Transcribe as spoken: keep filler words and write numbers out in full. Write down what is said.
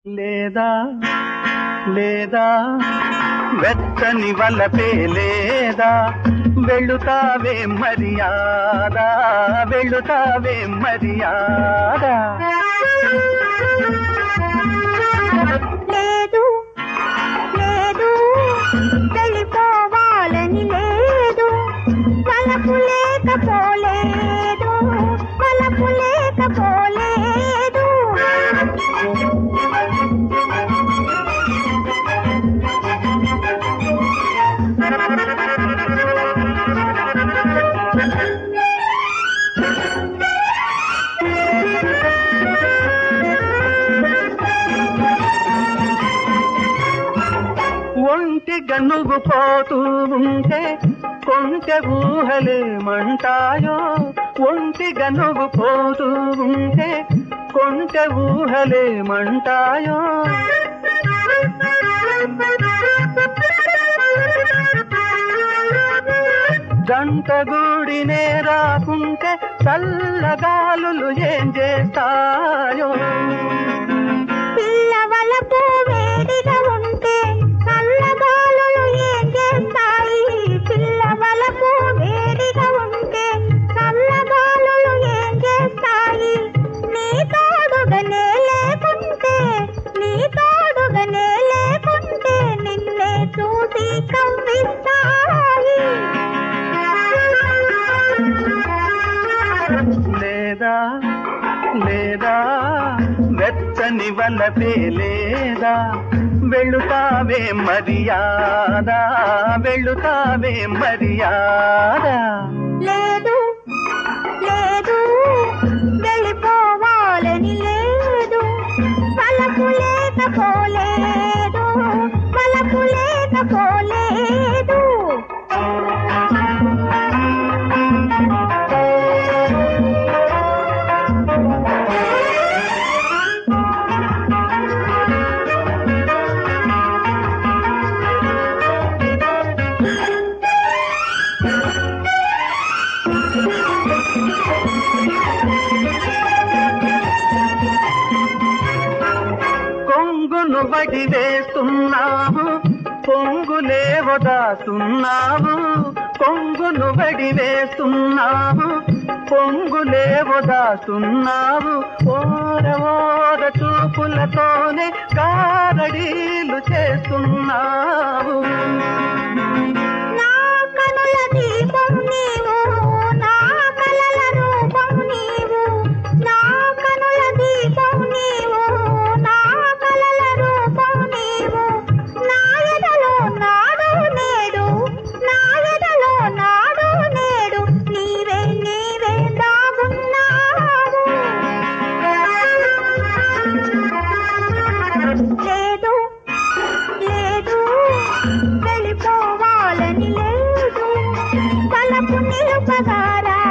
లేదా లేదా వెచ్చని వలపే లేదా వెళుతావే మర్యాద వెళుతావే మర్యాద లేదు లేదు వెళ్ళిపోవాలని లేదు వలపు లేకపోలేదు వలపు లేకపోలేదు ఒంటిగా నువ్వు పోతూ ఉంటే కొంచె ఊహలేమంటాయో ఒంటిగా నువ్వు పోతూ ఉంటే కొంచె ఊహలేమంటాయో జంటగూడినే రాకుంటే చల్లగాలులు ఏం చేస్తాయో పిల్లవలపు వేడిగా ఉంటే చల్లగాలులు ఏం చేస్తాయి పిల్లవలపు వేడిగా ఉంటే చల్లగాలులు ఏం చేస్తాయి నీ తోడుగానే లేకుంటే నీ తోడుగానే లేకుంటే నిన్నే చూసి కవ్విస్తాయి లేదా లేదా వెచ్చని వలపే లేదా వెళుతావే మర్యాద వెళుతావే మర్యాద లేదు లేదు వెళ్ళిపోవాలని లేదు వలపు లేకపోలేదు వలపు లేకపోలేదు కొంగును వడి వేస్తున్నావు పొంగులేవో దాస్తున్నావు కొంగును వడి వేస్తున్నావు పొంగులేవో దాస్తున్నావు ఓర ఓర చూపులతోనే గారడీలు చేస్తున్నావు నా కనుల దీపం నీవు నా కలల రూపం నీవు నా కనుల దీపం నీవు నా కలల రూపం నీవు నా ఎదలో నాడు నేడు నా ఎదలో నాడు నేడు నీవే నీవే దాగున్నావు లేదు లేదు వెళ్ళిపోవాలని లేదు వలపు నిలుపగారా